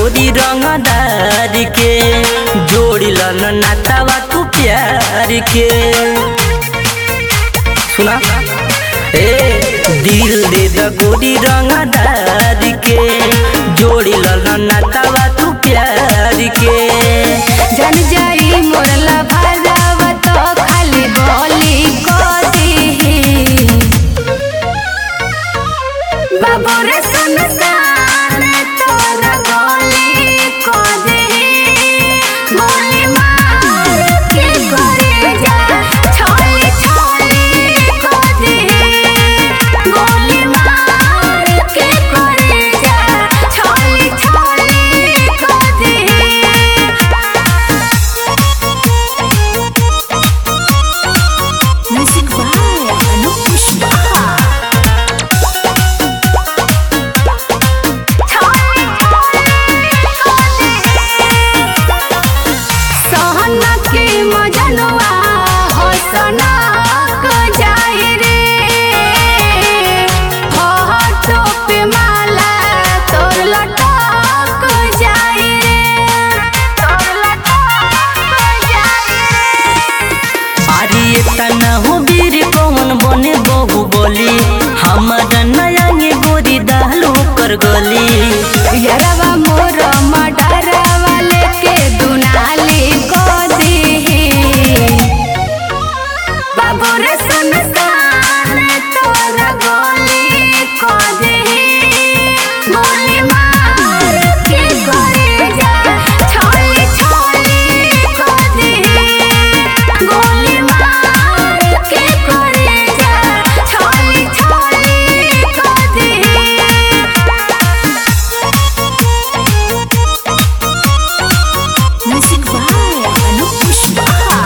गोरी रंगदार के जोड़ी लन नातावा तू प्यार के। सुना दिल दे द गोरी रंगदार के जोड़ी लन नातावा तू प्यार के। जन जाई मोरला भरावा तो खाली बोली को दी बाबू रे सुनसान तोरा गोली को दे गोली मार के करे जा छोली छोली को दे गोली मार के करे जा छोली छोली को दे। Music by Anup Pushpa। सहना के मजनुआ हो सना को जाए रे हो टोपे माला तोर लटक जाए रे तोर लटक जाए रे। आरी तना हो बीर कौन बने बहु बोली हमारा नया गोरी दालू कर गली। यरवा मोर मडरवा लेके दुनाली को दी बाबू रे सुनसान तोरा गोली को दे गोली मार के करे जा छोली छोली को दे गोली मार के करे जा छोली छोली को दे। Music by Anup Pushpa।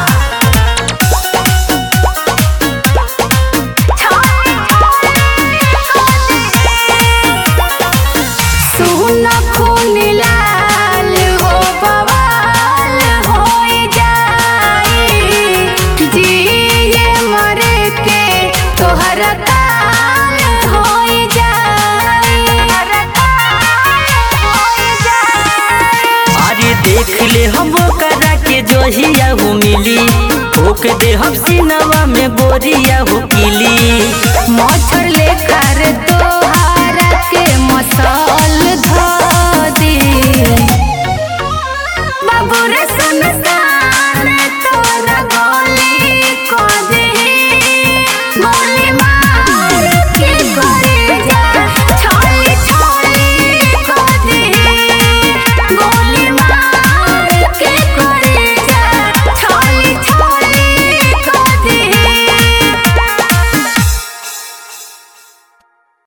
सुन खून लाल हो बवाल होई जाई जिए मरे के तोहर काल होई जाई अरे देख ले हम करा के जोहिया हो मिली ओके दे हम सिनवा में गोरिया हो